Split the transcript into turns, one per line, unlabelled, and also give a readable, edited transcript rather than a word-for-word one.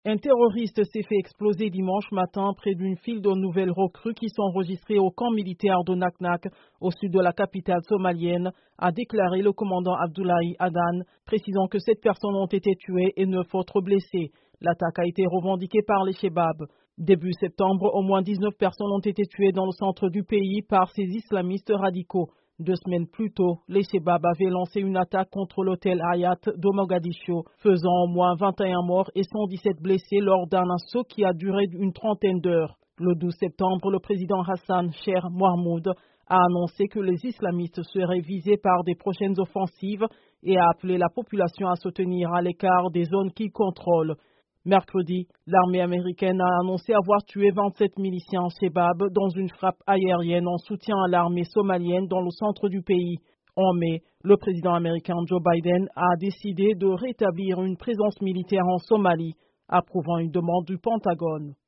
Un terroriste s'est fait exploser dimanche matin près d'une file de nouvelles recrues qui sont enregistrées au camp militaire de Naknak, au sud de la capitale somalienne, a déclaré le commandant Abdoulaye Adan, précisant que 7 personnes ont été tuées et 9 autres blessées. L'attaque a été revendiquée par les Chebab. Début septembre, au moins 19 personnes ont été tuées dans le centre du pays par ces islamistes radicaux. 2 semaines plus tôt, les Chebab avaient lancé une attaque contre l'hôtel Hayat de Mogadiscio, faisant au moins 21 morts et 117 blessés lors d'un assaut qui a duré une trentaine d'heures. Le 12 septembre, le président Hassan Sheikh Mohamud a annoncé que les islamistes seraient visés par des prochaines offensives et a appelé la population à se tenir à l'écart des zones qu'ils contrôlent. Mercredi, l'armée américaine a annoncé avoir tué 27 miliciens Chebab dans une frappe aérienne en soutien à l'armée somalienne dans le centre du pays. En mai, le président américain Joe Biden a décidé de rétablir une présence militaire en Somalie, approuvant une demande du Pentagone.